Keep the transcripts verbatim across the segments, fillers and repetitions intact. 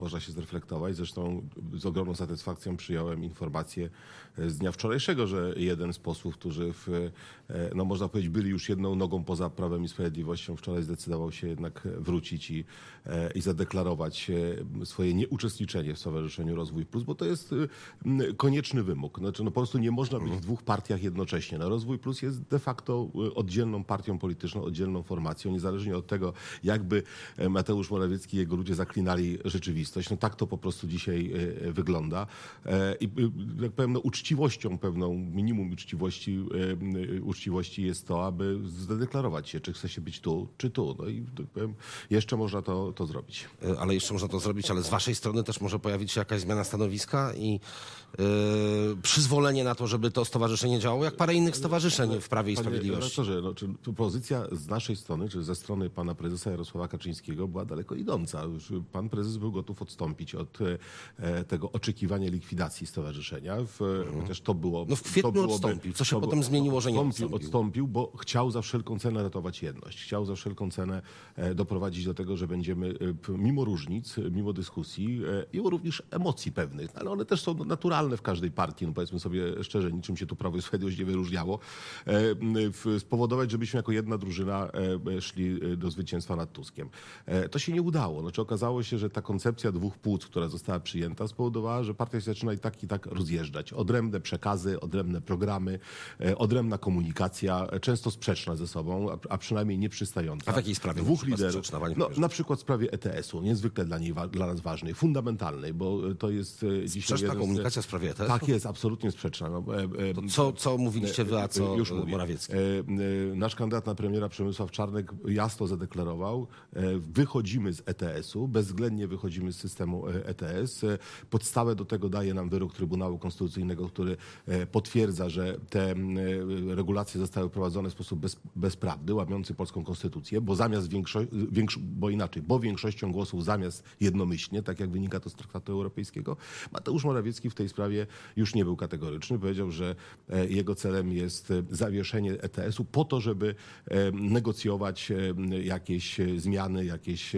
Można się zreflektować. Zresztą z ogromną satysfakcją przyjąłem informację z dnia wczorajszego, że jeden z posłów, którzy w, no można powiedzieć, byli już jedną nogą poza Prawem i Sprawiedliwością, wczoraj zdecydował się jednak wrócić i, i zadeklarować swoje nieuczestniczenie w Stowarzyszeniu Rozwój Plus, bo to jest konieczny wymóg. Znaczy, no po prostu nie można być w dwóch partiach jednocześnie. No, Rozwój Plus jest de facto oddzielną partią polityczną, oddzielną formacją, niezależnie od tego, jakby Mateusz Morawiecki i jego ludzie zaklinali rzeczywistość. No tak to po prostu dzisiaj wygląda. I jak powiem, no, uczciwością pewną, minimum uczciwości, uczciwości jest to, aby zadeklarować się, czy chce się być tu, czy tu. No i tak powiem, jeszcze można to, to zrobić. Ale jeszcze można to zrobić, ale z waszej strony też może pojawić się jakaś zmiana stanowiska i yy, przyzwolenie na to, żeby to stowarzyszenie działało, jak parę innych stowarzyszeń w Prawie i Sprawiedliwości. Panie no, czy pozycja z naszej strony, czy ze strony pana prezesa Jarosława Kaczyńskiego była daleko idąca. Pan prezes był gotów odstąpić od e, tego oczekiwania likwidacji stowarzyszenia. W, hmm. Chociaż to było... No w kwietniu byłoby, odstąpił. Co się potem zmieniło, że nie odstąpił? Odstąpił, bo chciał za wszelką cenę ratować jedność. Chciał za wszelką cenę e, doprowadzić do tego, że będziemy e, mimo różnic, mimo dyskusji e, i również emocji pewnych, ale one też są naturalne w każdej partii. No powiedzmy sobie szczerze, niczym się tu Prawo i Sprawiedliwość nie wyróżniało. E, w, spowodować, żebyśmy jako jedna drużyna e, szli do zwycięstwa nad Tuskiem. E, to się nie udało. Znaczy okazało się, że ta koncepcja dwóch płuc, która została przyjęta, spowodowała, że partia się zaczyna i tak i tak rozjeżdżać. Odrębne przekazy, odrębne programy, odrębna komunikacja, często sprzeczna ze sobą, a przynajmniej nieprzystająca. A w jakiej sprawie? Dwóch liderów. No, na przykład w sprawie E T S-u, niezwykle dla, niej, dla nas ważnej, fundamentalnej, bo to jest dzisiaj... Sprzeczna komunikacja w sprawie E T S-u? Tak jest, absolutnie sprzeczna. No, to co, co mówiliście wy, a co już Morawiecki? Nasz kandydat na premiera Przemysław Czarnek jasno zadeklarował, wychodzimy z E T S-u, bezwzględnie wychodzimy z systemu E T S. Podstawę do tego daje nam wyrok Trybunału Konstytucyjnego, który potwierdza, że te regulacje zostały wprowadzone w sposób bez, bezprawny, łamiący polską konstytucję, bo zamiast większo- większo- bo inaczej, bo większością głosów zamiast jednomyślnie, tak jak wynika to z Traktatu Europejskiego. Mateusz Morawiecki w tej sprawie już nie był kategoryczny. Powiedział, że jego celem jest zawieszenie E T S-u po to, żeby negocjować jakieś zmiany, jakieś,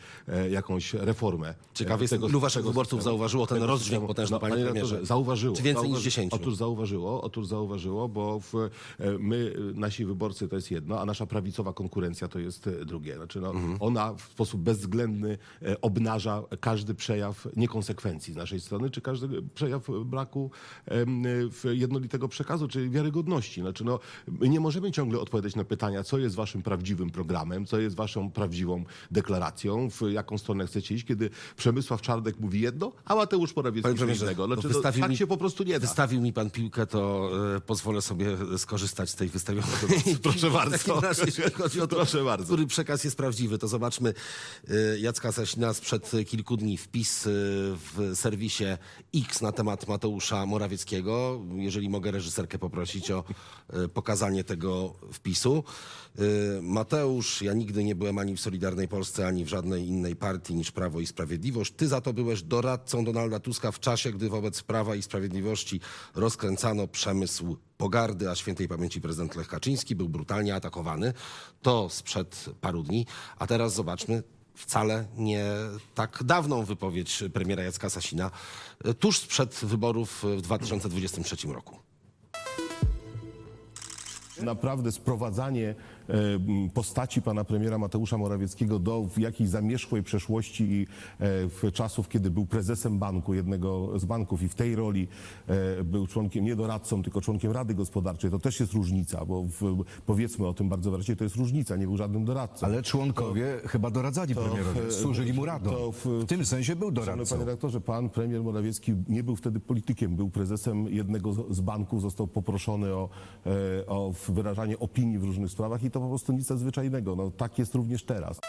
jakąś reformę. Ciekawe jest, ilu waszych wyborców zauważyło ten rozdźwięk potężny, no, panie premierze? Zauważyło. Czy więcej zauważy, niż dziesięciu? Otóż zauważyło, otóż zauważyło, bo w, my, nasi wyborcy to jest jedno, a nasza prawicowa konkurencja to jest drugie. Znaczy, no, mhm. Ona w sposób bezwzględny obnaża każdy przejaw niekonsekwencji z naszej strony, czy każdy przejaw braku jednolitego przekazu, czy wiarygodności. Znaczy, no, my nie możemy ciągle odpowiadać na pytania, co jest waszym prawdziwym programem, co jest waszą prawdziwą deklaracją, w jaką stronę chcecie iść, kiedy Przemysław Czarnek mówi jedno, a Mateusz Morawiecki mówi innego. Znaczy, no, tak mi, się po prostu nie da. Wystawił mi pan piłkę, to y, pozwolę sobie skorzystać z tej wystawionej. Proszę bardzo. Razie, jeśli chodzi o to, proszę bardzo. Który przekaz jest prawdziwy, to zobaczmy y, Jacka Sasina sprzed kilku dni wpis y, w serwisie X na temat Mateusza Morawieckiego. Jeżeli mogę reżyserkę poprosić o y, pokazanie tego wpisu. Y, Mateusz, ja nigdy nie byłem ani w Solidarnej Polsce, ani w żadnej innej partii niż Prawo i Sprawiedliwość. Ty za to byłeś doradcą Donalda Tuska w czasie, gdy wobec Prawa i Sprawiedliwości rozkręcano przemysł pogardy, a świętej pamięci prezydent Lech Kaczyński był brutalnie atakowany. To sprzed paru dni. A teraz zobaczmy wcale nie tak dawną wypowiedź premiera Jacka Sasina tuż sprzed wyborów w dwa tysiące dwudziestym trzecim roku. Naprawdę sprowadzanie postaci pana premiera Mateusza Morawieckiego do jakiejś zamierzchłej przeszłości i w czasów, kiedy był prezesem banku, jednego z banków i w tej roli był członkiem, nie doradcą, tylko członkiem Rady Gospodarczej, to też jest różnica, bo w, powiedzmy o tym bardzo wyraźnie, to jest różnica, nie był żadnym doradcą. Ale członkowie to, chyba doradzali to, premierowi, służyli mu radą. To w, w tym sensie był doradcą. Panie redaktorze, pan premier Morawiecki nie był wtedy politykiem, był prezesem jednego z banków, został poproszony o, o wyrażanie opinii w różnych sprawach i to po prostu nic nadzwyczajnego. No, tak jest również teraz.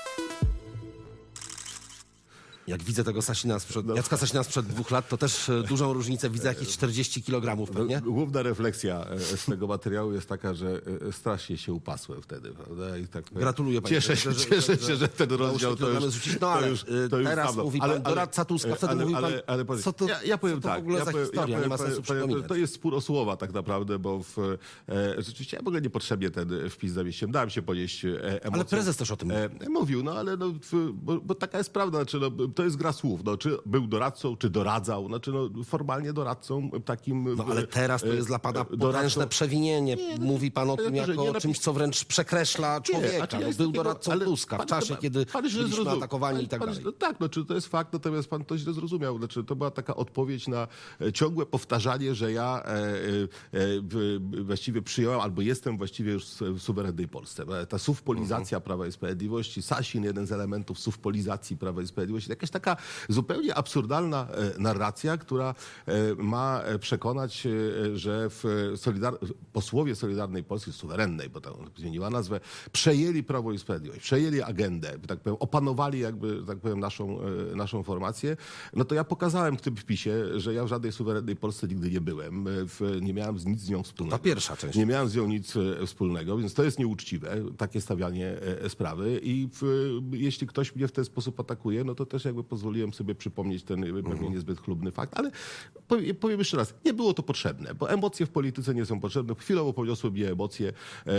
Jak widzę tego Sasina sprzed, no. Jacka Sasina sprzed dwóch lat, to też dużą różnicę widzę, jakieś czterdzieści kilogramów pewnie. No, główna refleksja z tego materiału jest taka, że strasznie się upasłem wtedy. Prawda? I tak, gratuluję panie. Cieszę się, że, cieszę się, że ten rozdział to już, no, ale, to już, to już teraz dawno. mówi pan ale, doradca Tuska, wtedy ale, mówił pan, ale, ale, ale, co to, ja, ja powiem co to tak, w ogóle ja za powiem, historia, ja nie ma powiem, sensu powiem, przypominać. To jest spór o słowa tak naprawdę, bo w, e, rzeczywiście ja w ogóle niepotrzebnie ten wpis zamieściłem. Dałem się ponieść e, emocjom. Ale prezes też o tym mówił. E, mówił, no ale no, w, bo, bo taka jest prawda. Znaczy, no, to jest gra słów. No, czy był doradcą, czy doradzał. Znaczy, no, formalnie doradcą takim... No ale teraz to jest dla pana potężne przewinienie. Nie, no, Mówi pan o tym redaktorze, jako nie, o no, czymś, co wręcz przekreśla człowieka. znaczy ja no, jest był takiego- doradcą ale Tuska w pan- czasie, pan- kiedy pan źle byliśmy zrozumiał. atakowani i tak Pan- dalej. pan- Tak, no, czy to jest fakt, natomiast pan to źle zrozumiał. Znaczy, to była taka odpowiedź na e, ciągłe powtarzanie, że ja e, e, e, w- właściwie przyjąłem, albo jestem właściwie już w suwerennej Polsce. Ta sufpolizacja Prawa i Sprawiedliwości, Sasin, jeden z elementów sufpolizacji Prawa i Sprawiedliwości, jakaś taka zupełnie absurdalna e, narracja, która e, ma e, przekonać, e, że w solidar- posłowie Solidarnej Polski, suwerennej, bo tam zmieniła nazwę, przejęli Prawo i Sprawiedliwość, przejęli agendę, tak powiem, opanowali jakby, tak powiem, naszą, e, naszą formację. No to ja pokazałem w tym wpisie, że ja w żadnej suwerennej Polsce nigdy nie byłem, e, w, nie miałem z- nic z nią wspólnego. Ta pierwsza część. Nie miałem z nią nic e, wspólnego, więc to jest nieuczciwe, takie stawianie e, sprawy i w, jeśli ktoś mnie w ten sposób atakuje, no to też jakby pozwoliłem sobie przypomnieć ten e, pewnie niezbyt chlubny fakt, ale powiem, powiem jeszcze raz, nie było to potrzebne, bo emocje w polityce nie są potrzebne. Chwilowo poniosły mnie emocje, e,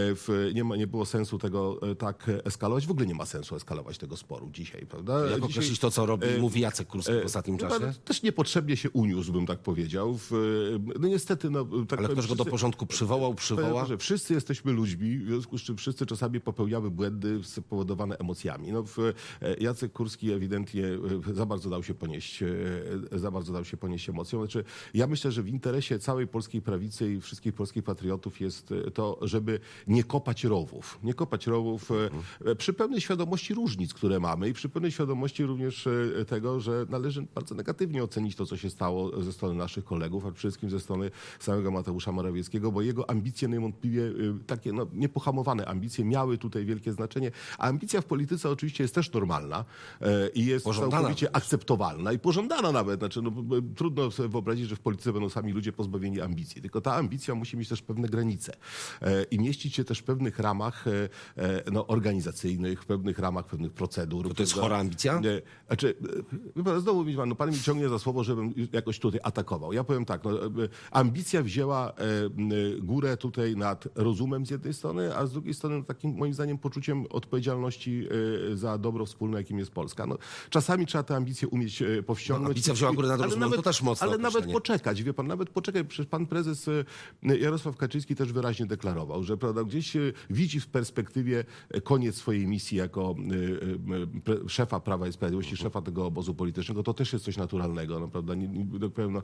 w, nie, ma, nie było sensu tego e, tak eskalować, w ogóle nie ma sensu eskalować tego sporu dzisiaj, prawda? Jak Dzisiaj- określić to, co robi i mówi Jacek Kurski w ostatnim Chyba czasie? Też niepotrzebnie się uniósł, bym tak powiedział. W, no niestety, no, tak Ale powiem, ktoś go do wszyscy- porządku przywołał, przywoła? że wszyscy jesteśmy ludźmi, w związku z czym wszyscy czasami popełniamy błędy spowodowane emocjami. No, w, e, Jacek Kurski ewidentnie e, za bardzo dał się ponieść, e, za bardzo dał się ponieść emocjom. Znaczy, ja myślę, że w interesie całej polskiej prawicy i wszystkich polskich patriotów jest e, to, żeby nie kopać rowów. Nie kopać rowów e, przy pełnej świadomości różnic, które mamy i przy pełnej świadomości również e, tego, że należy bardzo negatywnie ocenić to, co się stało ze strony naszych kolegów, a przede wszystkim ze strony samego Mateusza Morawieckiego, bo jego ambicje niewątpliwie, y, takie no, niepohamowane ambicje miały tutaj wielkie znaczenie. A ambicja w polityce oczywiście jest też normalna e, i jest Pożądana całkowicie również. akceptowalna i pożądana nawet. Znaczy, no, b- trudno sobie wyobrazić, że w polityce będą sami ludzie pozbawieni ambicji. Tylko ta ambicja musi mieć też pewne granice e, i mieścić się też w pewnych ramach e, e, no, organizacyjnych, w pewnych ramach, pewnych procedur. To, to jest prawda? chora ambicja? Nie, znaczy, wie pan, znowu mi pan, no, pan mi ciągnie za słowo, żebym jakoś tutaj atakował. Ja powiem tak, no, e, ambicja wzięła e, m, górę tutaj nad rozumem z jednej strony, a z drugiej strony takim moim zdaniem poczuciem odpowiedzialności e, za dobro wspólne, jakim jest Polska. No, czasami trzeba tę ambicję umieć e, powściągnąć. No, ambicja wzięła górę nad Ale rozumem, to też mocne Ale nawet określenie. poczekać, wie pan, nawet poczekać. Przecież pan prezes e, Jarosław Kaczyński też wyraźnie deklarował, że prawda, gdzieś e, widzi w perspektywie e, koniec swojej misji jako e, e, pre, szefa Prawa i Sprawiedliwości, szefa tego obozu politycznego. To też jest coś naturalnego, no, prawda? Nie, nie, tak powiem, no, e,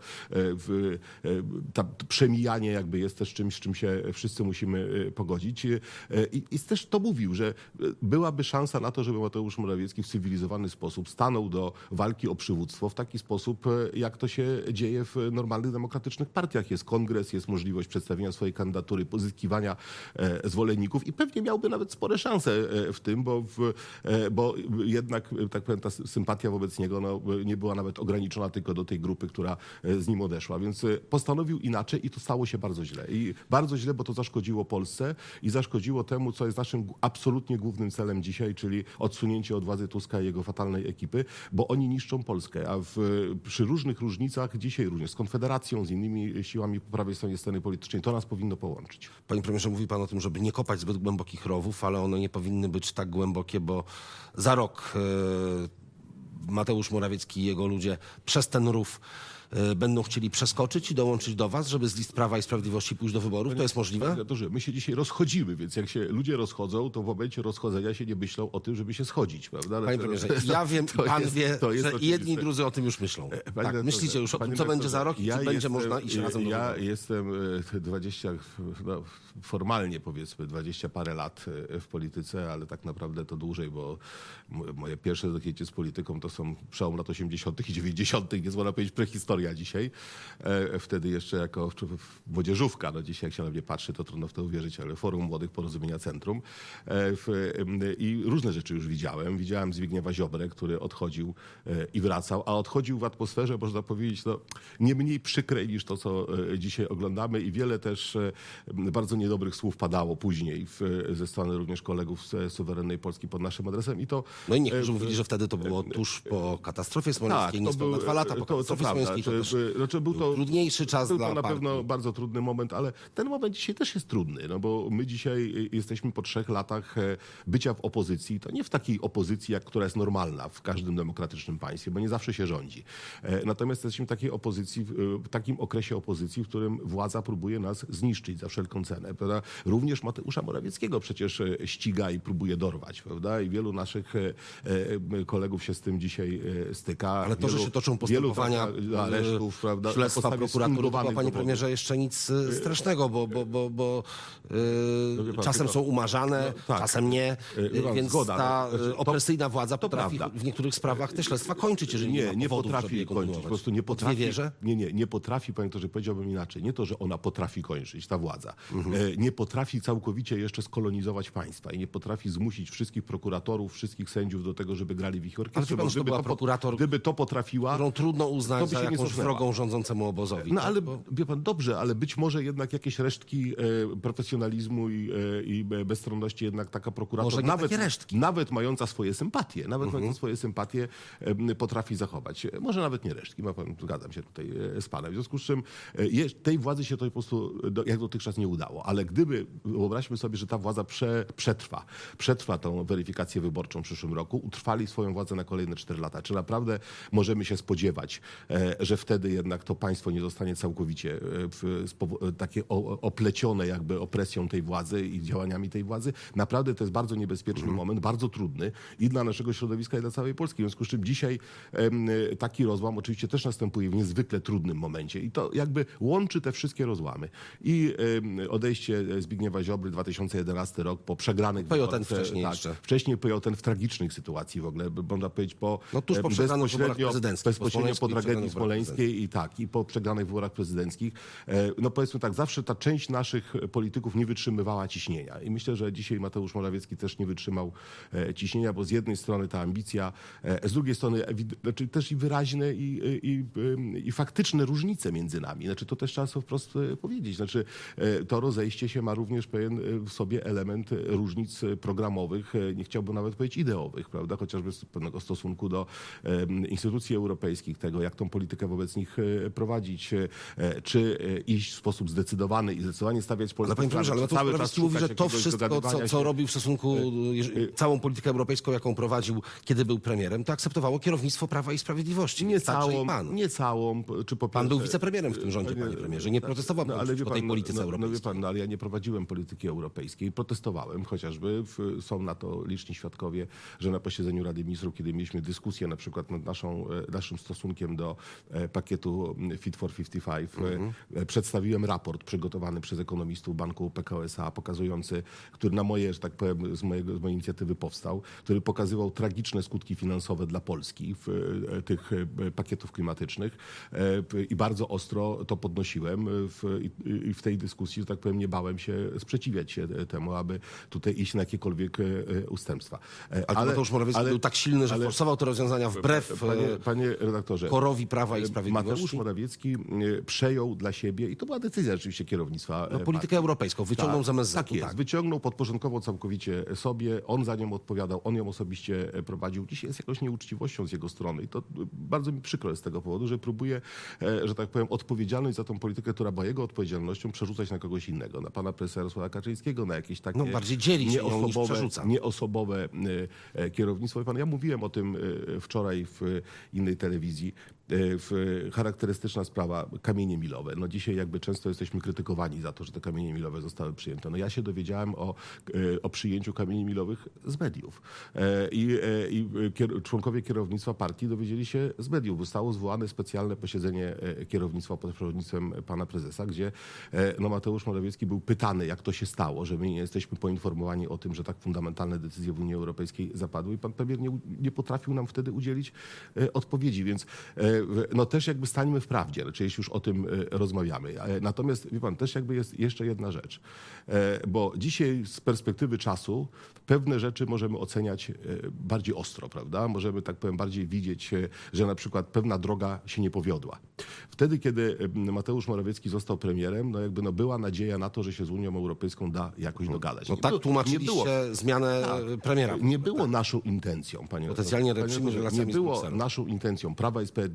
w, e, ta, to przemijanie jakby jest też czymś, z czym się wszyscy musimy e, pogodzić. E, I, I też to mówił, że byłaby szansa na to, żeby Mateusz Morawiecki w cywilizowany sposób stanął do walki o przywództwo w taki sposób, e, jak to się dzieje w normalnych, demokratycznych partiach. Jest kongres, jest możliwość przedstawienia swojej kandydatury, pozyskiwania e, zwolenników i pewnie miałby nawet spore szanse e, w tym, bo, w, e, bo jednak, e, tak powiem, ta sympatia wobec niego no, nie była nawet ograniczona tylko do tej grupy, która e, z nim odeszła. Więc e, postanowił inaczej i to stało się bardzo źle. I bardzo źle, bo to zaszkodziło Polsce i zaszkodziło temu, co jest naszym absolutnie głównym celem dzisiaj, czyli odsunięcie od władzy Tuska i jego fatalnej ekipy, bo oni niszczą Polskę, a w, przy różnych różnicach, dzisiaj również z Konfederacją, z innymi siłami po prawej stronie sceny politycznej, to nas powinno połączyć. Panie premierze, mówi pan o tym, żeby nie kopać zbyt głębokich rowów, ale one nie powinny być tak głębokie, bo za rok e, Mateusz Morawiecki i jego ludzie przez ten rów e, będą chcieli przeskoczyć i dołączyć do was, żeby z list Prawa i Sprawiedliwości pójść do wyborów. To jest możliwe? To, że my się dzisiaj rozchodzimy, więc jak się ludzie rozchodzą, to w momencie rozchodzenia się nie myślą o tym, żeby się schodzić, prawda? Panie premierze, ja wiem, to pan jest- wie, to jest że oczywiste. jedni i drudzy o tym już myślą. Panie Tak, redaktorze, myślicie już o tym, panie co będzie redaktorze, za rok i ja czy będzie jestem- można iść razem do Ja wyborów. jestem e, dwadzieścia, no, formalnie powiedzmy dwadzieścia parę lat e, w polityce, ale tak naprawdę to dłużej, bo m- moje pierwsze zetknięcie z polityką to są przełom lat osiemdziesiątych i dziewięćdziesiątych, jest można powiedzieć prehistoria dzisiaj. E, Wtedy jeszcze jako w- w- młodzieżówka, no dzisiaj jak się na mnie patrzy, to trudno w to uwierzyć, ale Forum Młodych Porozumienia Centrum. E, w- em, I różne rzeczy już widziałem. Widziałem Zbigniewa Ziobrę, który odchodził e, i wracał, a odchodził w atmosferze, można powiedzieć, no, nie mniej przykrej niż to, co e, dzisiaj oglądamy i wiele też e, bardzo niedobrych słów padało później w, ze strony również kolegów z Suwerennej Polski pod naszym adresem i to... No i niektórzy e, mówili, że wtedy to było tuż po katastrofie smoleńskiej, to niespełna był- dwa lata po to- to katastrofie prawda. smoleńskiej. to też znaczy, był to, trudniejszy czas był dla to na partii. pewno bardzo trudny moment, ale ten moment dzisiaj też jest trudny, no bo my dzisiaj jesteśmy po trzech latach bycia w opozycji, to nie w takiej opozycji, jak która jest normalna w każdym demokratycznym państwie, bo nie zawsze się rządzi. Natomiast jesteśmy w takiej opozycji, w takim okresie opozycji, w którym władza próbuje nas zniszczyć za wszelką cenę. Prawda? Również Mateusza Morawieckiego przecież ściga i próbuje dorwać, prawda? I wielu naszych kolegów się z tym dzisiaj styka. Ale to, wielu, że się toczą postępowania aresztów, prawda? śledztwa prokuratury, to, panie premierze, jeszcze nic strasznego, bo, bo, bo, bo yy, wie pan, czasem tylko- są umarzane, no, tak. czasem nie, Wie pan, więc zgoda, ta no, znaczy, to- opresyjna władza to potrafi prawda. w niektórych sprawach te śledztwa kończyć, jeżeli nie, Nie, ma nie powodów, żeby potrafi je kończyć. Po kontynuować. prostu nie potrafi. Nie wierzę? Nie, nie, nie potrafi, panie doktorze, powiedziałbym inaczej. Nie to, że ona potrafi kończyć, ta władza. E, nie potrafi całkowicie jeszcze skolonizować państwa i nie potrafi zmusić wszystkich prokuratorów, wszystkich sędziów do tego, żeby grali w ich Ale orkiestrze. wie pan, Bo że to gdyby była po- prokurator, Gdyby to potrafiła, którą trudno uznać to by za się nie jakąś cofnęła. wrogą rządzącemu obozowi. No tak? ale Bo- wie pan, dobrze, ale być może jednak jakieś resztki e, profesjonalizmu i, e, i bezstronności jednak taka prokurator, Może nie nawet, takie resztki. nawet mająca swoje sympatie, nawet mająca swoje sympatie e, potrafi zachować. Może nawet nie resztki, ma pan, zgadzam się tutaj e, z panem. W związku z czym e, je, tej władzy się to po prostu do, jak dotychczas nie udało. Ale gdyby, wyobraźmy sobie, że ta władza prze, przetrwa, przetrwa tą weryfikację wyborczą w przyszłym roku, utrwali swoją władzę na kolejne cztery lata. Czy naprawdę możemy się spodziewać, e, że wtedy jednak to państwo nie zostanie całkowicie e, w, spowo- takie o, oplecione jakby opresją tej władzy i działaniami tej władzy? Naprawdę to jest bardzo niebezpieczny moment, bardzo trudny i dla naszego środowiska, i dla całej Polski. W związku z czym dzisiaj em, taki rozłam oczywiście też następuje w niezwykle trudnym momencie i to jakby łączy te wszystkie rozłamy. I em, odejście Zbigniewa Ziobry, dwa tysiące jedenasty rok, po przegranych Pejoten wyborach, wcześniej tak, jeszcze. Wcześniej Pejoten w tragicznych sytuacji w ogóle, można powiedzieć po, No tuż po em, przegranych wyborach bezpośrednio, prezydenckich, po bezpośrednio po Smoleńskiej i tragedii przegranych wyborach smoleńskiej i tak, i po przegranych wyborach prezydenckich. E, No powiedzmy tak, zawsze ta część naszych polityków nie wytrzymywała ciśnienia i myślę, że dzisiaj Mateusz Morawiecki też nie wytrzymał e, ciśnienia, bo z jednej strony ta ambicja, e, z drugiej strony ewid- znaczy też i wyraźne i, i, i, i faktyczne różnice między nami. Znaczy to też trzeba sobie wprost e, powiedzieć. Znaczy e, to rozejście się ma również pewien e, w sobie element e, różnic e, programowych, e, nie chciałbym nawet powiedzieć ideowych, prawda, chociażby z pewnego stosunku do e, instytucji europejskich, tego jak tą politykę wobec nich e, prowadzić, e, czy e, iść w sposób zdecydowany i zdecydowanie stawiać Polskę Ale panie premierze, ale czy Mateusz cały czas Morawiecki mówi, szukać że to jakiegoś wszystko, co, dogadywania co się? robił w stosunku, jeż- całą politykę europejską, jaką prowadził, kiedy był premierem, to akceptowało kierownictwo Prawa i Sprawiedliwości. Nie Także całą, i pan. nie całą, czy po Pan pierwsze- był wicepremierem w tym rządzie, panie premierze. Nie protestował pan wie przeciwko tej polityce no, no wie europejskiej. pan, no, ale ja nie prowadziłem polityki europejskiej. Protestowałem chociażby. W, są na to liczni świadkowie, że na posiedzeniu Rady Ministrów, kiedy mieliśmy dyskusję na przykład nad naszą, e, naszym stosunkiem do e, pakietu Fit for pięćdziesiąt pięć, Mhm. e, przedstawiłem raport przygotowany przez ekonomistów Banku P K O S A, pokazujący, który na moje, że tak powiem, z, mojego, z mojej inicjatywy powstał, który pokazywał tragiczne skutki finansowe dla Polski w, e, tych e, pakietów klimatycznych e, i bardzo ostro to podnosiłem w, i, i w tej dyskusji, że tak powiem, nie bałem się sprzeciwiać się temu, aby tutaj iść na jakiekolwiek e, ustępstwa. E, Ale, Mateusz Morawiecki był tak silny, że ale- forsował te rozwiązania wbrew Panie, e, panie redaktorze, korowi Prawa i Mateusz Sprawiedliwości. Morawiecki e, przejął dla siebie, i to była decyzja oczywiście kierownictwa No, e, politykę europejską, wyciągnął z M S Z-u. tak jest, wyciągnął, podporządkował całkowicie sobie, on za nią odpowiadał, on ją osobiście prowadził. Dzisiaj jest jakąś nieuczciwością z jego strony i to bardzo mi przykro jest z tego powodu, że próbuje, e, że tak powiem, odpowiedzialność za tą politykę, która była jego odpowiedzialnością, przerzucać na kogoś innego, na pana prezesa Jarosława Kaczyńskiego, na jakieś takie No, bardziej dzieli się nią niż nieosobowe, przerzuca. nieosobowe e, e, kierownictwo. Wie pan, ja mówiłem o tym e, wczoraj w innej telewizji. W charakterystyczna sprawa, kamienie milowe. No dzisiaj jakby często jesteśmy krytykowani za to, że te kamienie milowe zostały przyjęte. No ja się dowiedziałem o, o przyjęciu kamieni milowych z mediów. I, i kier, członkowie kierownictwa partii dowiedzieli się z mediów. Zostało zwołane specjalne posiedzenie kierownictwa pod przewodnictwem pana prezesa, gdzie no, Mateusz Morawiecki był pytany, jak to się stało, że my nie jesteśmy poinformowani o tym, że tak fundamentalne decyzje w Unii Europejskiej zapadły i pan premier nie, nie potrafił nam wtedy udzielić odpowiedzi, więc no też jakby stańmy w prawdzie, znaczy jeśli już o tym rozmawiamy. Natomiast wie pan, też jakby jest jeszcze jedna rzecz, bo dzisiaj z perspektywy czasu pewne rzeczy możemy oceniać bardziej ostro, prawda? Możemy, tak powiem, bardziej widzieć, że na przykład pewna droga się nie powiodła. Wtedy, kiedy Mateusz Morawiecki został premierem, no jakby no była nadzieja na to, że się z Unią Europejską da jakoś dogadać. No Nie tak było- tłumaczyliście nie było- zmianę tak. premiera. Nie było naszą intencją, panie Potencjalnie panie lepszymi redaktorze, relacjami nie z było Brukselą. naszą intencją Prawa i Sprawiedliwości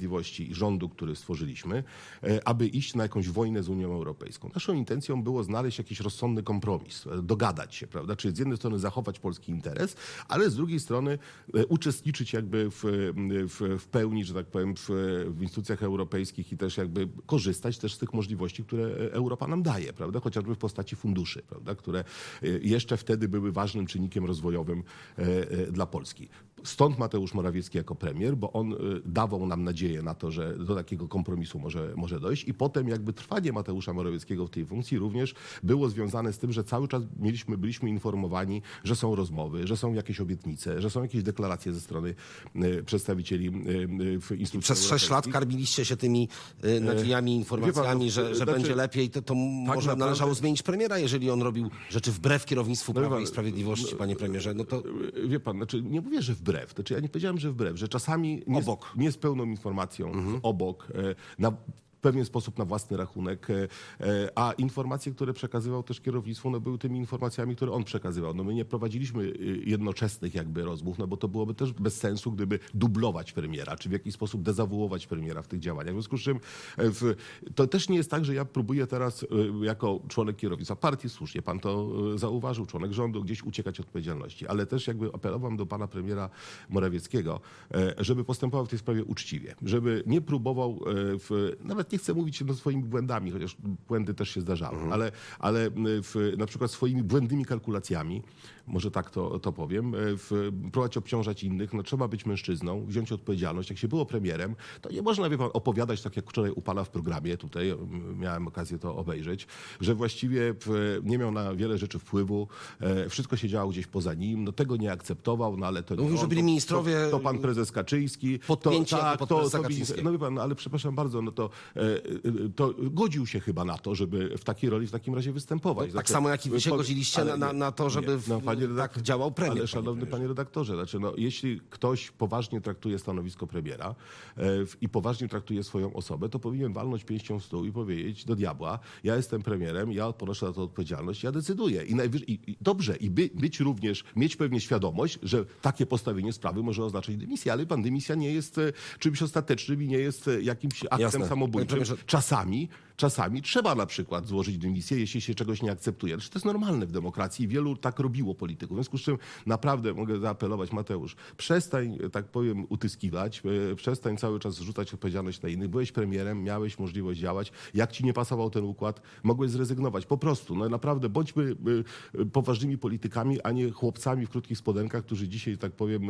Sprawiedliwości i rządu, który stworzyliśmy, aby iść na jakąś wojnę z Unią Europejską. Naszą intencją było znaleźć jakiś rozsądny kompromis, dogadać się, prawda? Czyli z jednej strony zachować polski interes, ale z drugiej strony uczestniczyć jakby w, w, w pełni, że tak powiem, w, w instytucjach europejskich i też jakby korzystać też z tych możliwości, które Europa nam daje, prawda? Chociażby w postaci funduszy, prawda? Które jeszcze wtedy były ważnym czynnikiem rozwojowym dla Polski. Stąd Mateusz Morawiecki jako premier, bo on dawał nam nadzieję na to, że do takiego kompromisu może, może dojść i potem jakby trwanie Mateusza Morawieckiego w tej funkcji również było związane z tym, że cały czas mieliśmy, byliśmy informowani, że są rozmowy, że są jakieś obietnice, że są jakieś deklaracje ze strony przedstawicieli w instytucji. Przez sześć lat karmiliście się tymi nadziejami, informacjami, pan, że, że znaczy, będzie lepiej, to, to tak może naprawdę należało zmienić premiera, jeżeli on robił rzeczy wbrew kierownictwu Prawa no, i Sprawiedliwości, no, panie premierze. No to... Wie pan, znaczy nie mówię, że wbrew, znaczy ja nie powiedziałem, że wbrew, że czasami nie, obok. Z, nie z pełną informacją, mhm. obok, na w pewien sposób na własny rachunek, a informacje, które przekazywał też kierownictwo, no były tymi informacjami, które on przekazywał. No my nie prowadziliśmy jednoczesnych jakby rozmów, no bo to byłoby też bez sensu, gdyby dublować premiera, czy w jakiś sposób dezawuować premiera w tych działaniach. W związku z czym w, to też nie jest tak, że ja próbuję teraz jako członek kierownictwa partii, słusznie pan to zauważył, członek rządu, gdzieś uciekać od odpowiedzialności, ale też jakby apelowałem do pana premiera Morawieckiego, żeby postępował w tej sprawie uczciwie, żeby nie próbował w, nawet nie chcę mówić no, swoimi błędami, chociaż błędy też się zdarzały, mhm. ale, ale w, na przykład swoimi błędnymi kalkulacjami, może tak to, to powiem, w, próbować obciążać innych. No, trzeba być mężczyzną, wziąć odpowiedzialność. Jak się było premierem, to nie można, wie pan, opowiadać tak jak wczoraj u pana w programie, tutaj miałem okazję to obejrzeć, że właściwie w, nie miał na wiele rzeczy wpływu, e, wszystko się działo gdzieś poza nim, no tego nie akceptował, no ale to nie Mówił, on, że byli to, ministrowie... To, to pan prezes Kaczyński. Podpięci to, jako tak, pod to, prezesa to, Kaczyńskiego. No wie pan, ale przepraszam bardzo, no to to godził się chyba na to, żeby w takiej roli w takim razie występować. No, tak znaczy, samo jak i wy się godziliście na, na, na to, żeby no, panie w, tak działał premier. Ale szanowny panie redaktorze, znaczy, no, jeśli ktoś poważnie traktuje stanowisko premiera e, i poważnie traktuje swoją osobę, to powinien walnąć pięścią w stół i powiedzieć do diabła, ja jestem premierem, ja ponoszę za to odpowiedzialność, ja decyduję. I, najwyżej, i, i dobrze, i by, być również, mieć pewnie świadomość, że takie postawienie sprawy może oznaczać dymisję, ale pan dymisja nie jest e, czymś ostatecznym i nie jest e, jakimś aktem Jasne. samobójczym. Czasami, czasami trzeba na przykład złożyć dymisję, jeśli się czegoś nie akceptuje. To jest normalne w demokracji i wielu tak robiło polityków. W związku z czym naprawdę mogę zaapelować, Mateusz, przestań, tak powiem, utyskiwać, przestań cały czas zrzucać odpowiedzialność na innych. Byłeś premierem, miałeś możliwość działać. Jak ci nie pasował ten układ, mogłeś zrezygnować. Po prostu, no naprawdę, bądźmy poważnymi politykami, a nie chłopcami w krótkich spodenkach, którzy dzisiaj, tak powiem,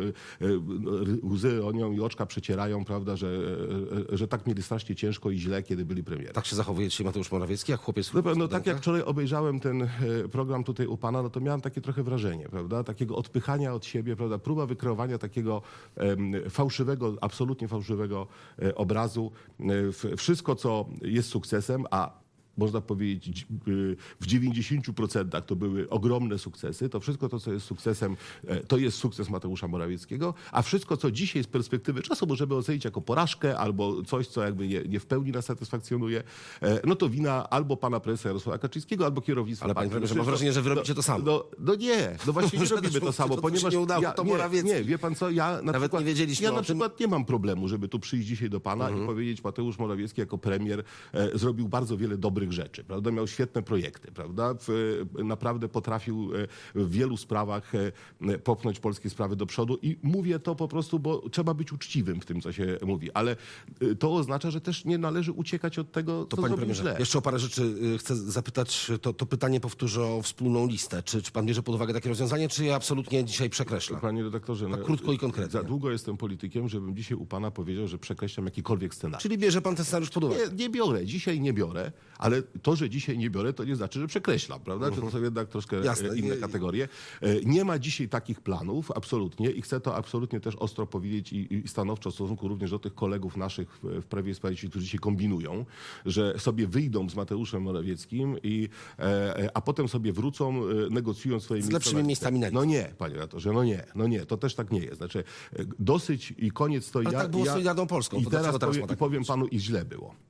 łzy o nią i oczka przecierają, prawda, że, że tak mieli strasznie ciężko i źle, kiedy byli premierem. Tak się zachowuje dzisiaj Mateusz Morawiecki, jak chłopiec? No, no tak jak wczoraj obejrzałem ten program tutaj u pana, no to miałem takie trochę wrażenie, prawda, takiego odpychania od siebie, prawda, próba wykreowania takiego um, fałszywego, absolutnie fałszywego e, obrazu. E, wszystko, co jest sukcesem, a można powiedzieć, w dziewięćdziesięciu procentach to były ogromne sukcesy. To wszystko to, co jest sukcesem, to jest sukces Mateusza Morawieckiego, a wszystko, co dzisiaj z perspektywy czasu możemy ocenić jako porażkę albo coś, co jakby nie, nie w pełni nas satysfakcjonuje, no to wina albo pana prezesa Jarosława Kaczyńskiego, albo kierownictwa. Ale panie premierze, mam wrażenie, że wy robicie to samo. No, no nie, no właśnie nie robimy to samo, to ponieważ... nie udało, ja, to nie, Morawiecki. nie, wie pan co, ja na Nawet przykład, nie wiedzieliśmy ja na o tym. przykład nie mam problemu, żeby tu przyjść dzisiaj do pana mhm. i powiedzieć, Mateusz Morawiecki jako premier e, zrobił bardzo wiele dobrych rzeczy, prawda? Miał świetne projekty, prawda? W, naprawdę potrafił w wielu sprawach popchnąć polskie sprawy do przodu i mówię to po prostu, bo trzeba być uczciwym w tym, co się mówi, ale to oznacza, że też nie należy uciekać od tego, to co panie zrobił źle. Jeszcze o parę rzeczy chcę zapytać, to, to pytanie powtórzę o wspólną listę. Czy, czy pan bierze pod uwagę takie rozwiązanie, czy je absolutnie dzisiaj przekreśla? Panie redaktorze, tak no, krótko i konkretnie. Za długo jestem politykiem, żebym dzisiaj u pana powiedział, że przekreślam jakikolwiek scenariusz. Czyli bierze pan ten scenariusz pod uwagę? Nie, nie biorę, dzisiaj nie biorę, ale to, że dzisiaj nie biorę, to nie znaczy, że przekreślam, prawda? Uh-huh. Czy to są jednak troszkę Jasne. inne kategorie. Nie ma dzisiaj takich planów, absolutnie, i chcę to absolutnie też ostro powiedzieć i, i stanowczo w stosunku również do tych kolegów naszych w, w Prawie i Sprawiedliwości, którzy dzisiaj kombinują, że sobie wyjdą z Mateuszem Morawieckim, i, e, a potem sobie wrócą, negocjując swoje z lepszymi miejscami na No nie, panie redaktorze, no nie, no nie, to też tak nie jest. Znaczy, dosyć i koniec to Ale ja... tak było ja, z Solidarną Polską. I to teraz, teraz powie, tak powiem panu, i źle było.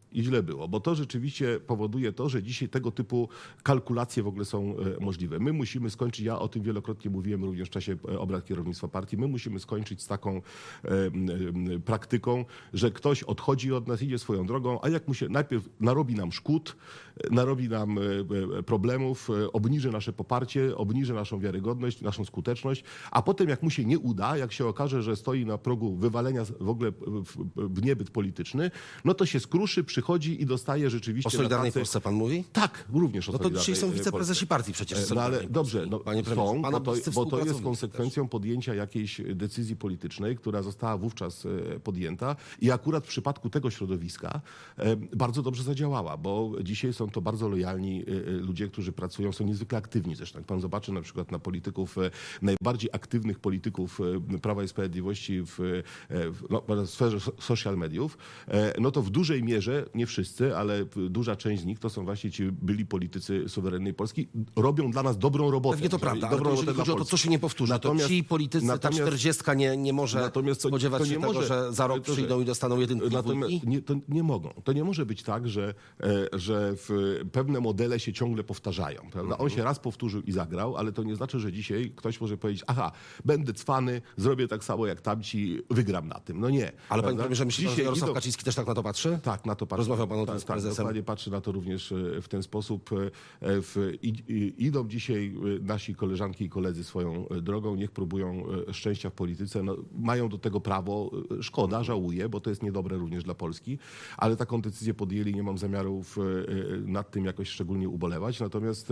i źle było, bo to rzeczywiście powoduje to, że dzisiaj tego typu kalkulacje w ogóle są możliwe. My musimy skończyć, ja o tym wielokrotnie mówiłem również w czasie obrad kierownictwa partii, my musimy skończyć z taką e, e, praktyką, że ktoś odchodzi od nas, idzie swoją drogą, a jak mu się najpierw narobi nam szkód, narobi nam e, problemów, e, obniży nasze poparcie, obniży naszą wiarygodność, naszą skuteczność, a potem jak mu się nie uda, jak się okaże, że stoi na progu wywalenia w ogóle w, w niebyt polityczny, no to się skruszy, przychodzi i dostaje rzeczywiście... O Solidarnej pracę... Polsce pan mówi? Tak, również o No to Solidarnej dzisiaj są wiceprezesi Polsce. partii przecież. No ale dobrze, no, Panie są, premierze, bo to, bo to jest też. konsekwencją podjęcia jakiejś decyzji politycznej, która została wówczas podjęta i akurat w przypadku tego środowiska bardzo dobrze zadziałała, bo dzisiaj są to bardzo lojalni ludzie, którzy pracują, są niezwykle aktywni zresztą. Jak pan zobaczy na przykład na polityków, najbardziej aktywnych polityków Prawa i Sprawiedliwości w, no, w sferze social mediów, no to w dużej mierze, nie wszyscy, ale duża część z nich to są właśnie ci byli politycy suwerennej Polski, robią dla nas dobrą robotę. Pewnie to prawda, ale dobrą to jeżeli chodzi o to, co się nie powtórzy, natomiast, to ci politycy, natomiast, ta czterdziestka nie, nie może natomiast to, spodziewać to nie się tego, może, że za rok to, przyjdą i dostaną jedynki i natomiast dwójki? nie, to nie mogą. To nie może być tak, że, że w pewne modele się ciągle powtarzają. Prawda? On się raz powtórzył i zagrał, ale to nie znaczy, że dzisiaj ktoś może powiedzieć, aha, będę cwany, zrobię tak samo jak tamci, wygram na tym. No nie. Ale panie premierze, myśli pan, że Jarosław idą... Kaczyński też tak na to patrzy? Tak, na to patrzy. Rozmawiał pan o tym tak, z prezesem? Tak, dokładnie patrzy na to również w ten sposób. W, i, i, idą dzisiaj nasi koleżanki i koledzy swoją drogą, niech próbują szczęścia w polityce. No, mają do tego prawo. Szkoda, żałuję, bo to jest niedobre również dla Polski, ale taką decyzję podjęli, nie mam zamiaru w, nad tym jakoś szczególnie ubolewać. Natomiast,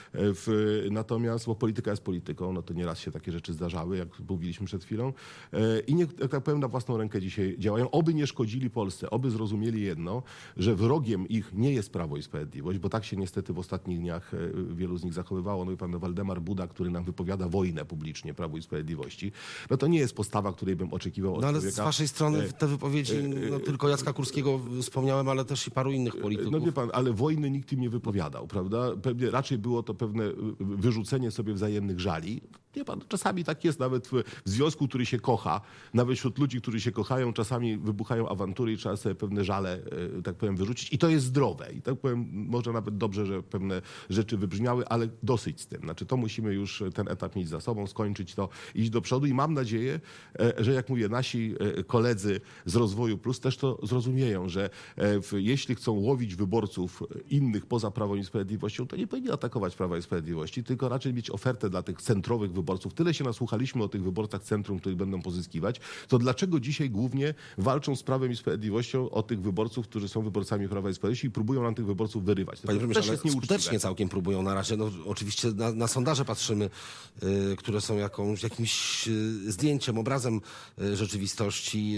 w, natomiast, bo polityka jest polityką, no to nieraz się takie rzeczy zdarzały, jak mówiliśmy przed chwilą. I niech, jak tak powiem, na własną rękę dzisiaj działają. Oby nie szkodzili Polsce, oby zrozumieli jedno, że wrogiem ich nie jest Prawo i Sprawiedliwość, bo tak się niestety w ostatnich dniach wielu z nich zachowywało. No i pan Waldemar Buda, który nam wypowiada wojnę publicznie Prawu i Sprawiedliwości, no to nie jest postawa, której bym oczekiwał od No ale człowieka. z waszej strony te wypowiedzi, no tylko Jacka Kurskiego wspomniałem, ale też i paru innych polityków. No wie pan, ale wojny nikt im nie wypowiadał, prawda? Pewnie raczej było to pewne wyrzucenie sobie wzajemnych żali. Wie pan, czasami tak jest nawet w, w związku, który się kocha, nawet wśród ludzi, którzy się kochają, czasami wybuchają awantury i trzeba sobie pewne żale, tak powiem, wyrzucić. I to jest zdrowe. I tak powiem, może nawet dobrze, że pewne rzeczy wybrzmiały, ale dosyć z tym. Znaczy to musimy już ten etap mieć za sobą, skończyć to, iść do przodu i mam nadzieję, że jak mówię, nasi koledzy z Rozwoju Plus też to zrozumieją, że w, jeśli chcą łowić wyborców innych poza Prawem i Sprawiedliwością, to nie powinni atakować Prawa i Sprawiedliwości, tylko raczej mieć ofertę dla tych centrowych wyborców. Tyle się nasłuchaliśmy o tych wyborcach centrum, których będą pozyskiwać, to dlaczego dzisiaj głównie walczą z Prawem i Sprawiedliwością o tych wyborców, którzy są wyborcami Prawa i Sprawiedliwości i próbują nam tych wyborców wyrywać. To Panie premierze, też ale jest nieuczciwe. skutecznie całkiem próbują na razie. No, oczywiście na, na sondaże patrzymy, y, które są jakąś, jakimś y, zdjęciem, obrazem y, rzeczywistości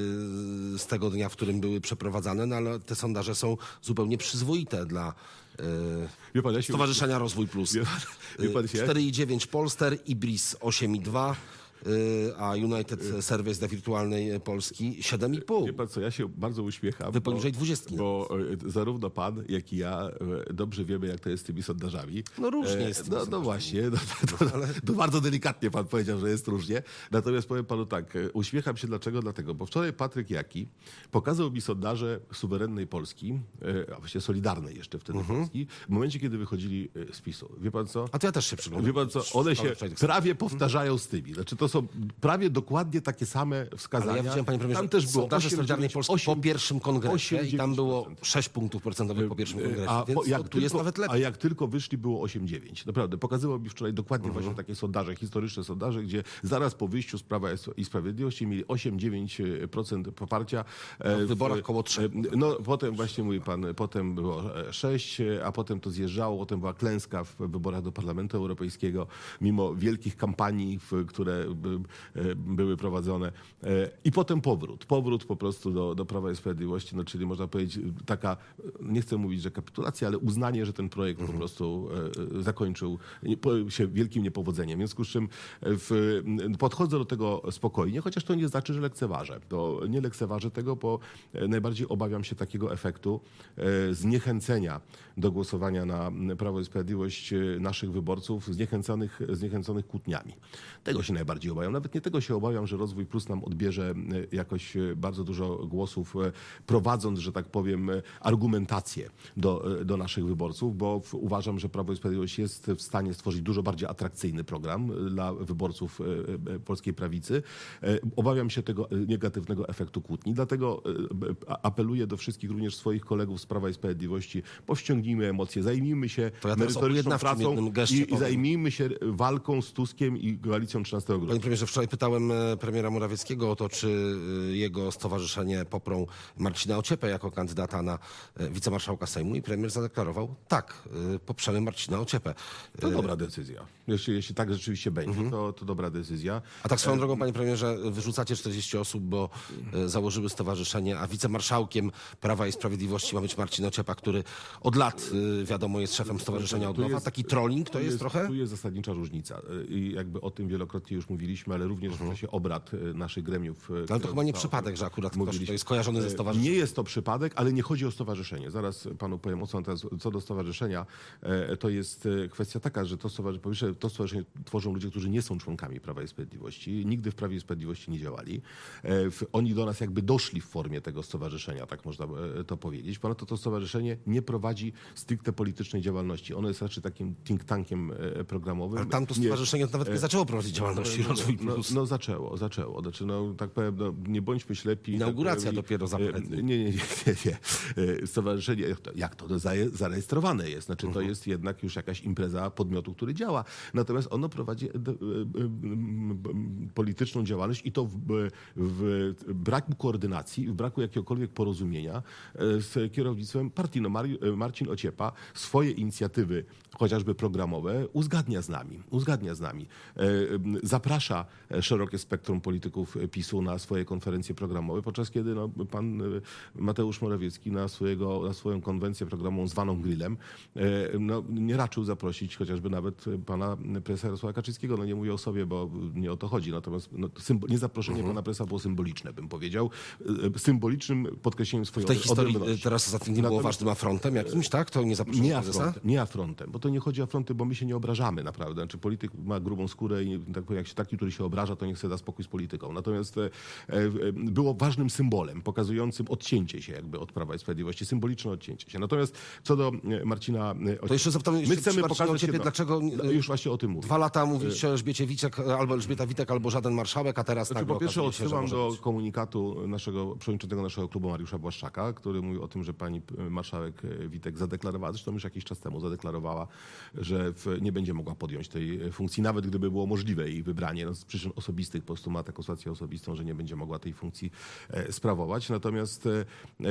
y, z tego dnia, w którym były przeprowadzane, no ale te sondaże są zupełnie przyzwoite dla Wie pan, ja się... Stowarzyszenia Rozwój Plus. Wie pan, wie pan się... cztery i dziewięć Polster, Ibris osiem i dwa, a United Service dla Wirtualnej Polski siedem i pół. Wie pan co, ja się bardzo uśmiecham. Wy poniżej dwudziestki. Bo zarówno pan, jak i ja dobrze wiemy, jak to jest z tymi sondażami. No różnie jest. No, no właśnie, no, to, to, to bardzo delikatnie pan powiedział, że jest różnie. Natomiast powiem panu tak, uśmiecham się dlaczego? Dlatego, bo wczoraj Patryk Jaki pokazał mi sondaże suwerennej Polski, a właściwie Solidarnej jeszcze wtedy uh-huh. Polski, w momencie, kiedy wychodzili z PiSu. Wie pan co? A to ja też się przyglądam. Wie pan co, one się prawie powtarzają z tymi. Znaczy to są prawie dokładnie takie same wskazania. Ale ja widziałem, panie premierze, tam też było sondaże Solidarnej Polski osiem, po pierwszym kongresie osiem, i tam było sześć punktów procentowych po pierwszym kongresie, a, więc po, jak tu tylko, jest nawet lepiej. A jak tylko wyszli, było osiem dziewięć. Naprawdę, pokazywał mi wczoraj dokładnie Mhm. właśnie takie sondaże, historyczne sondaże, gdzie zaraz po wyjściu z Prawa i Sprawiedliwości mieli osiem dziewięć procent poparcia. W wyborach koło trzech. No potem właśnie mówi pan, potem było sześć, a potem to zjeżdżało, potem była klęska w wyborach do Parlamentu Europejskiego, mimo wielkich kampanii, które były prowadzone. I potem powrót. Powrót po prostu do, do Prawa i Sprawiedliwości, no czyli można powiedzieć taka, nie chcę mówić, że kapitulacja, ale uznanie, że ten projekt mhm. po prostu zakończył się wielkim niepowodzeniem. W związku z czym w, podchodzę do tego spokojnie, chociaż to nie znaczy, że lekceważę. To nie lekceważę tego, bo najbardziej obawiam się takiego efektu zniechęcenia do głosowania na Prawo i Sprawiedliwość naszych wyborców, zniechęconych, zniechęconych kłótniami. Tego się najbardziej bardziej obawiam. Nawet nie tego się obawiam, że Rozwój Plus nam odbierze jakoś bardzo dużo głosów, prowadząc, że tak powiem, argumentację do, do naszych wyborców, bo uważam, że Prawo i Sprawiedliwość jest w stanie stworzyć dużo bardziej atrakcyjny program dla wyborców polskiej prawicy. Obawiam się tego negatywnego efektu kłótni, dlatego apeluję do wszystkich, również swoich kolegów z Prawa i Sprawiedliwości, powściągnijmy emocje, zajmijmy się To ja teraz o merytoryczną ujednawczym pracą jednym geście i, i powiem. zajmijmy się walką z Tuskiem i koalicją trzynastego grudnia. Panie premierze, wczoraj pytałem e, premiera Morawieckiego o to, czy e, jego stowarzyszenie poprą Marcina Ociepę jako kandydata na e, wicemarszałka Sejmu i premier zadeklarował, tak, e, poprzemy Marcina Ociepę. To dobra decyzja. Jeśli, jeśli tak rzeczywiście będzie, Mhm. to, to dobra decyzja. A tak swoją drogą, panie premierze, wyrzucacie czterdzieści osób, bo e, założyły stowarzyszenie, a wicemarszałkiem Prawa i Sprawiedliwości ma być Marcin Ociepa, który od lat, e, wiadomo, jest szefem stowarzyszenia Tu Odnowa. jest- Taki trolling to tu jest trochę? Tu jest zasadnicza różnica. I jakby o tym wielokrotnie już mówiliśmy, ale również w czasie obrad e, naszych gremiów. e, Ale które to chyba nie zostały- przypadek, że akurat ktoś, mówiliśmy. kto jest kojarzony ze stowarzyszeniem. Nie jest to przypadek, ale nie chodzi o stowarzyszenie. Zaraz panu powiem o co. Natomiast co do stowarzyszenia, e, to jest e, kwestia taka, że to stowarzyszenie, po pierwsze, to stowarzyszenie tworzą ludzie, którzy nie są członkami Prawa i Sprawiedliwości, nigdy w Prawie i Sprawiedliwości nie działali. E, w, oni do nas jakby doszli w formie tego stowarzyszenia, tak można e, to powiedzieć. Ponadto to stowarzyszenie nie prowadzi stricte politycznej działalności. Ono jest raczej takim think tankiem e, programowym. Ale tam to Nie- stowarzyszenie nawet nie zaczęło prowadzić działalności Rozwój no, Plus. no zaczęło, zaczęło. Znaczy, no, tak powiem, no, nie bądźmy ślepi. Inauguracja tak powiem, dopiero za parę e, dni. Nie, nie, nie, nie, nie. E, Stowarzyszenie, jak to, jak to zaje- zarejestrowane jest? Znaczy, to jest jednak już jakaś impreza podmiotu, który działa. Natomiast ono prowadzi e, d- e, e, m, m, polityczną działalność i to w, w braku koordynacji, w braku jakiegokolwiek porozumienia e, z kierownictwem partii. No, Mari- e, Marcin Ociepa swoje inicjatywy, chociażby programowe, uzgadnia z nami. Uzgadnia z nami. E, m, Zaprasza szerokie spektrum polityków PiSu na swoje konferencje programowe, podczas kiedy no, pan e, Mateusz Morawiecki na, swojego, na swoją konwencję programową zwaną Grillem e, no, nie raczył zaprosić chociażby nawet pana prezesa Jarosława Kaczyńskiego. No nie mówię o sobie, bo nie o to chodzi. Natomiast no, symbo- niezaproszenie pana prezesa było symboliczne, bym powiedział. E, Symbolicznym podkreśleniem swojej W tej historii odrębności. e, teraz ostatnio nie było Natomiast- ważnym afrontem jakimś, tak? To nie zaproszono Nie prezesa? afrontem, nie afrontem, bo to nie chodzi o afronty, bo my się nie obrażamy naprawdę. Znaczy polityk ma grubą skórę i tak powiem, jak się taki, który się obraża, to niech sobie da spokój z polityką. Natomiast e, e, było ważnym symbolem, pokazującym odcięcie się jakby od Prawa i Sprawiedliwości, symboliczne odcięcie się. Natomiast co do e, Marcina Ociepa, To jeszcze zapytam, my jeszcze chcemy przy Marcinie pokazać Ociepie, jedno. dlaczego No, już właśnie o tym mówię. dwa lata mówiliście o Elżbiecie Witek, albo Elżbieta Witek, albo żaden marszałek, a teraz Znaczy, nagle po pierwsze okazuje się, że odsyłam może do być. komunikatu naszego przewodniczącego naszego klubu Mariusza Błaszczaka, który mówił o tym, że pani e, marszałek e, Witek zadeklarowała, zresztą już jakiś czas temu zadeklarowała, że w, nie będzie mogła podjąć tej funkcji, nawet gdyby było możliwe jej wybranie no, z przyczyn osobistych, po prostu ma taką sytuację osobistą, że nie będzie mogła tej funkcji e, sprawować. Natomiast e,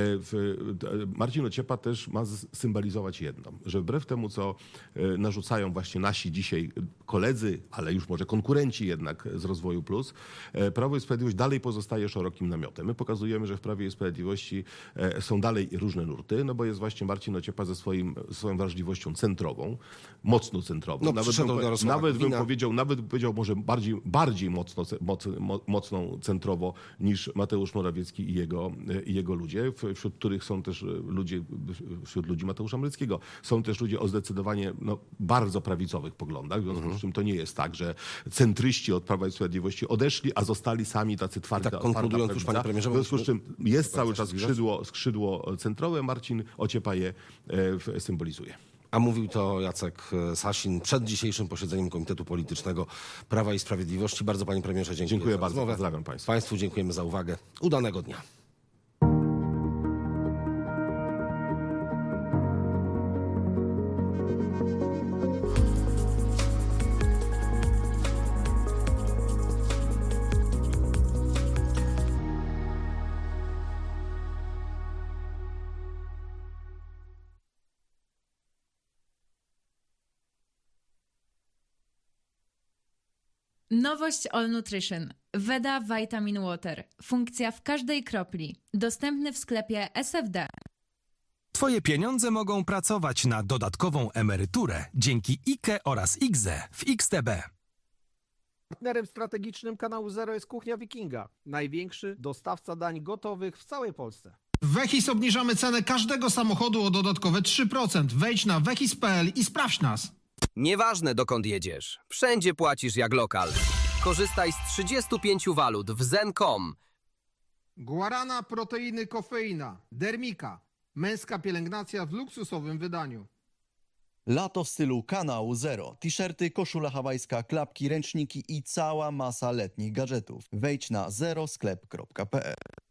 w, e, Marcin Ociepa też ma z- symbolizować jedno, że wbrew temu, co e, narzucają właśnie nasi dzisiaj koledzy, ale już może konkurenci jednak z Rozwoju Plus, e, Prawo i Sprawiedliwość dalej pozostaje szerokim namiotem. My pokazujemy, że w Prawie i Sprawiedliwości e, są dalej różne nurty, no bo jest właśnie Marcin Ociepa ze swoim, swoją wrażliwością centrową, mocno centrową. No, nawet przyszedł bym, do Jarosława nawet bym Gowina. powiedział, nawet bym powiedział może bardziej, bardziej mocno, moc, mo, mocną centrowo niż Mateusz Morawiecki i jego, i jego ludzie, w- wśród których są też ludzie, wśród ludzi Mateusza Morawieckiego, są też ludzie o zdecydowanie no, bardzo prawicowych poglądach, w związku Mhm. z czym to nie jest tak, że centryści od Prawa i Sprawiedliwości odeszli, a zostali sami tacy twarde, tak konkludując już, panie premierze, w związku z czym jest cały czas zbliżać? skrzydło, skrzydło centrowe, Marcin Ociepa je e, w- symbolizuje. A mówił to Jacek e, Sasin przed dzisiejszym posiedzeniem Komitetu Politycznego Prawa i Sprawiedliwości. Bardzo panie premierze dziękuję, Dziękuję za bardzo, rozmowę. pozdrawiam państwa. Państwu dziękujemy za uwagę. Udanego dnia. Nowość All Nutrition. Veda Vitamin Water. Funkcja w każdej kropli. Dostępny w sklepie S F D. Twoje pieniądze mogą pracować na dodatkową emeryturę dzięki I K E oraz I K Z E w X T B. Partnerem strategicznym kanału Zero jest Kuchnia Wikinga. Największy dostawca dań gotowych w całej Polsce. W Wechis obniżamy cenę każdego samochodu o dodatkowe trzy procent. Wejdź na wechis kropka p l i sprawdź nas. Nieważne dokąd jedziesz, wszędzie płacisz jak lokal. Korzystaj z trzydziestu pięciu walut w zen kropka com. Guarana, proteiny, kofeina. Dermika. Męska pielęgnacja w luksusowym wydaniu. Lato w stylu Kanału Zero. T-shirty, koszula hawajska, klapki, ręczniki i cała masa letnich gadżetów. Wejdź na zero sklep kropka p l.